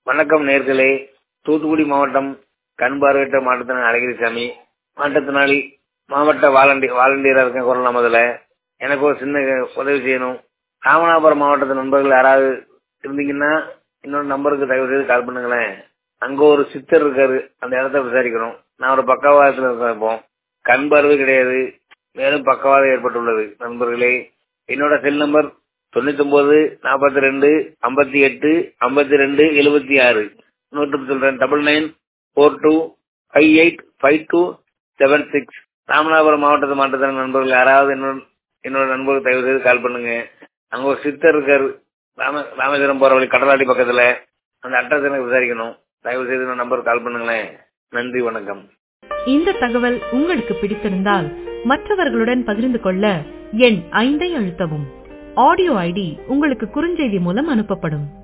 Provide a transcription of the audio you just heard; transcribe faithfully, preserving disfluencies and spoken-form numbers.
வணக்கம் நேர்களே. தூத்துக்குடி மாவட்டம் கண்பார்வையற்ற மாவட்டத்தினர் அழகிரிசாமி. மாற்றுத்திறனாளி மாவட்ட வாலண்டியர் வாலண்டியரா இருக்கேன். கொரோனா முதல்ல எனக்கு ஒரு சின்ன உதவி செய்யணும். ராமநாதபுரம் மாவட்டத்து நண்பர்கள் யாராவது இருந்தீங்கன்னா இன்னொரு நம்பருக்கு தயவு செய்து கால் பண்ணுங்களேன். அங்க ஒரு சித்தர் இருக்காரு, அந்த இடத்த விசாரிக்கணும். நான் ஒரு பக்கவாதத்தில் இருக்கேன். இப்போ கண் பார்வை கிடையாது, மேலும் பக்கவாதம் ஏற்பட்டுள்ளது. நண்பர்களே, என்னோட செல் நம்பர் தொண்ணூத்தி ஒன்பது நாற்பத்தி ரெண்டு ஐம்பத்தி எட்டு ஐம்பத்தி ரெண்டு எழுபத்தி ஆறு. நூற்று சொல்றேன், double nine four two five eight five two seven six. Ramanathapuram மாவட்டத்து மாவட்டத்தின் நண்பர்கள் யாராவது என்னோட என்னோட நண்பர்கள் தயவு செய்து கால் பண்ணுங்க. அங்க ஒரு சித்தர் இருக்காரு, ராம ராமேஸ்வரம் போற வழி கடலாடி பக்கத்துல. அந்த அட்ரஸ் எனக்கு விசாரிக்கணும். தயவு செய்து நம்பர் கால் பண்ணுங்களேன். நன்றி, வணக்கம். இந்த தகவல் உங்களுக்கு பிடித்திருந்தால் மற்றவர்களுடன் பகிர்ந்து கொள்ள எண் ஐந்தை அழுத்தவும். ஆடியோ ஐடி உங்களுக்கு குறுஞ்செய்தி மூலம் அனுப்பப்படும்.